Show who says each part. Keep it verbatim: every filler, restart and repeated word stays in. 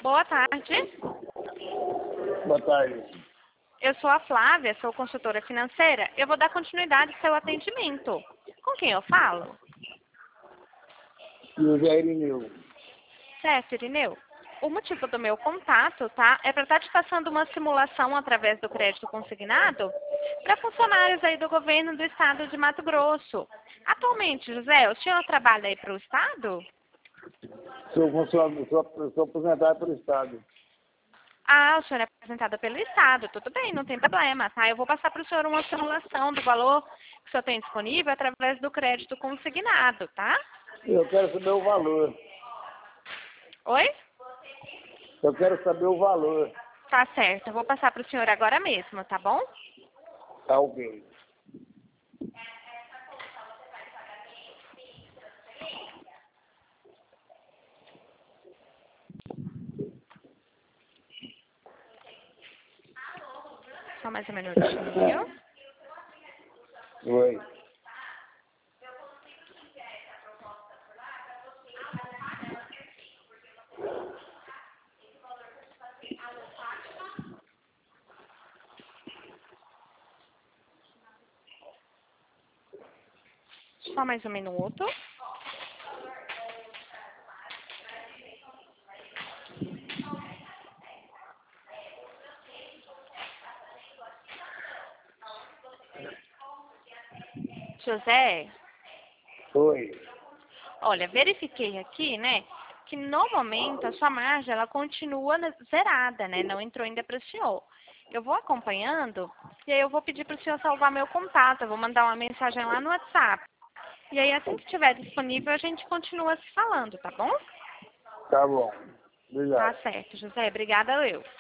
Speaker 1: Boa tarde.
Speaker 2: Boa tarde.
Speaker 1: Eu sou a Flávia, sou consultora financeira. Eu vou dar continuidade ao seu atendimento. Com quem eu falo?
Speaker 2: José Irineu.
Speaker 1: Certo, Irineu. O motivo do meu contato, tá, é para estar te passando uma simulação através do crédito consignado para funcionários aí do governo do estado de Mato Grosso. Atualmente, José, o senhor trabalha aí para o estado?
Speaker 2: Sou funcionário, sou, sou aposentado pelo Estado.
Speaker 1: Ah, o senhor é apresentado pelo estado. Tudo bem, não tem problema, tá? Eu vou passar para o senhor uma simulação do valor que o senhor tem disponível através do crédito consignado, tá?
Speaker 2: Eu quero saber o valor.
Speaker 1: Oi?
Speaker 2: Eu quero saber o valor.
Speaker 1: Tá certo, eu vou passar para o senhor agora mesmo, tá bom?
Speaker 2: Tá ok.
Speaker 1: Só mais um minutinho.
Speaker 2: Oi.
Speaker 1: Só mais um minuto. José,
Speaker 2: Oi.
Speaker 1: olha, verifiquei aqui, né, que no momento a sua margem ela continua na- zerada, né, não entrou ainda para o senhor. Eu vou acompanhando e aí eu vou pedir para o senhor salvar meu contato, eu vou mandar uma mensagem lá no WhatsApp. E aí assim que estiver disponível a gente continua se falando, tá bom?
Speaker 2: Tá bom.
Speaker 1: Tá
Speaker 2: Obrigado.
Speaker 1: certo, José, obrigada eu.